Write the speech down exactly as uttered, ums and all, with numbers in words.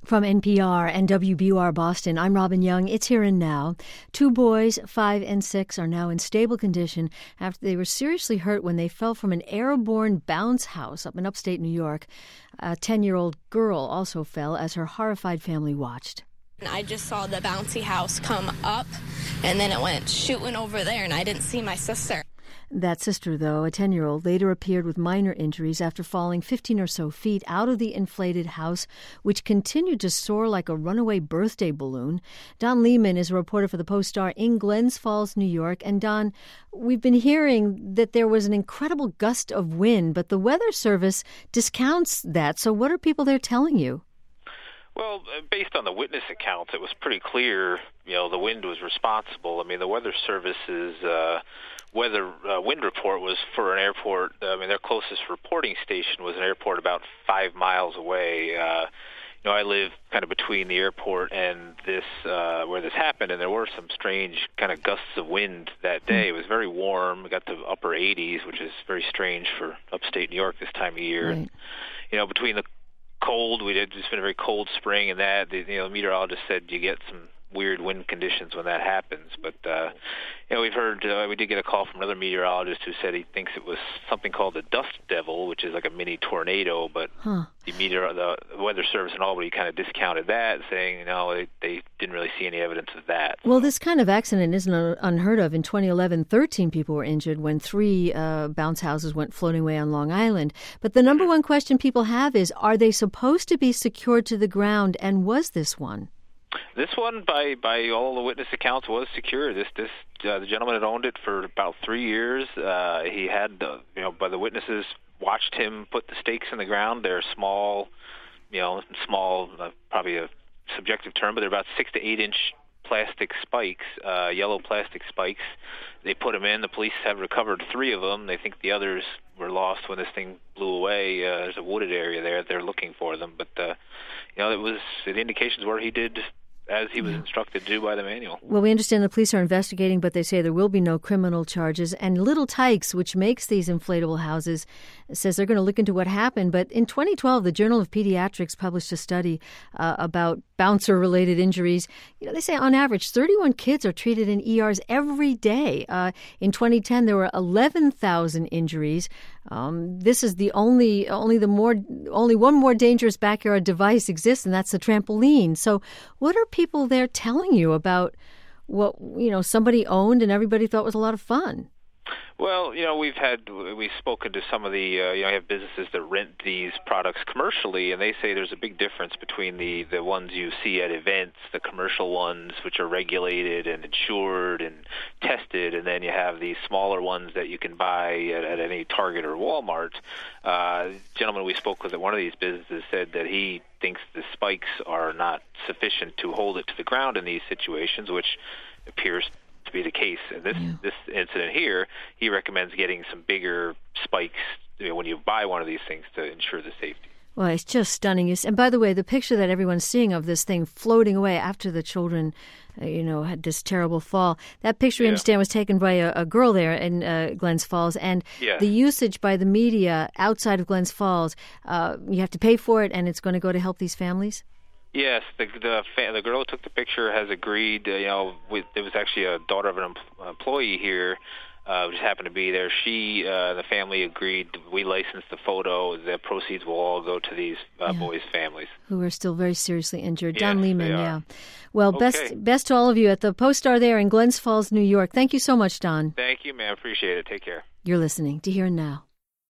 From N P R and W B U R Boston, I'm Robin Young. It's Here and Now. Two boys, five and six, are now in stable condition after they were seriously hurt when they fell from an airborne bounce house up in upstate New York. A ten-year-old girl also fell as her horrified family watched. I just saw the bouncy house come up, and then it went shooting over there, and I didn't see my sister. That sister, though, a ten-year-old, later appeared with minor injuries after falling fifteen or so feet out of the inflated house, which continued to soar like a runaway birthday balloon. Don Lehman is a reporter for the Post-Star in Glens Falls, New York. And Don, we've been hearing that there was an incredible gust of wind, but the Weather Service discounts that. So what are people there telling you? Well, based on the witness accounts, it was pretty clear, you know, the wind was responsible. I mean, the Weather Service's uh, weather uh, wind report was for an airport. I mean, their closest reporting station was an airport about five miles away. Uh, you know, I live kind of between the airport and this, uh, where this happened, and there were some strange kind of gusts of wind that day. It was very warm. It got to upper eighties, which is very strange for upstate New York this time of year. Right. And, you know, between the cold, we did. It's been a very cold spring, and that the, you know, the meteorologist said you get some weird wind conditions when that happens. But uh, you know, we've heard. Uh, we did get a call from another meteorologist who said he thinks it was something called the dust devil, which is like a mini tornado. But Huh. the meteor, the Weather Service in Albany kind of discounted that, saying you know they, they didn't really see any evidence of that. Well, this kind of accident isn't unheard of. In twenty eleven, thirteen people were injured when three uh, bounce houses went floating away on Long Island. But the number one question people have is, are they supposed to be secured to the ground, and was this one? This one, by by all the witness accounts, was secure. This this uh, the gentleman had owned it for about three years. Uh, he had, uh, you know, by the witnesses, watched him put the stakes in the ground. They're small, you know, small, uh, probably a subjective term, but they're about six to eight inch plastic spikes, uh, yellow plastic spikes. They put them in. The police have recovered three of them. They think the others were lost when this thing blew away. Uh, there's a wooded area there. They're looking for them, but uh, you know, it was the indications were he did as he was instructed to do by the manual. Well, we understand the police are investigating, but they say there will be no criminal charges. And Little Tikes, which makes these inflatable houses, says they're going to look into what happened. But in twenty twelve, the Journal of Pediatrics published a study uh, about bouncer-related injuries. You know, they say on average, thirty-one kids are treated in E Rs every day. Uh, in twenty ten, there were eleven thousand injuries. Um, this is the only, only the more, only one more dangerous backyard device exists, and that's the trampoline. So, what are people there telling you about what, you know, somebody owned and everybody thought was a lot of fun? Well, you know, we've had we've spoken to some of the uh, you know, I have businesses that rent these products commercially, and they say there's a big difference between the the ones you see at events, the commercial ones which are regulated and insured and tested, and then you have these smaller ones that you can buy at, at any Target or Walmart. Uh, the gentleman we spoke with at one of these businesses said that he thinks the spikes are not sufficient to hold it to the ground in these situations, which appears to be the case in this yeah. this incident here. He recommends getting some bigger spikes, you know, when you buy one of these things to ensure the safety. Well, it's just stunning. And by the way, the picture that everyone's seeing of this thing floating away after the children, uh, you know, had this terrible fall, that picture, Yeah. we understand, was taken by a, a girl there in uh, Glens Falls. And Yeah. the usage by the media outside of Glens Falls, uh, you have to pay for it, and it's going to go to help these families? Yes, the the fa- the girl who took the picture has agreed. Uh, you know, with, there was actually a daughter of an em- employee here, uh, who just happened to be there. She, uh, the family agreed. We licensed the photo. The proceeds will all go to these uh, Yeah. boys' families, Who are still very seriously injured. Yes, Don Lehman, they are. yeah. Well, Okay. best best to all of you at the Post-Star there in Glens Falls, New York. Thank you so much, Don. Thank you, ma'am. Appreciate it. Take care. You're listening to Here and Now.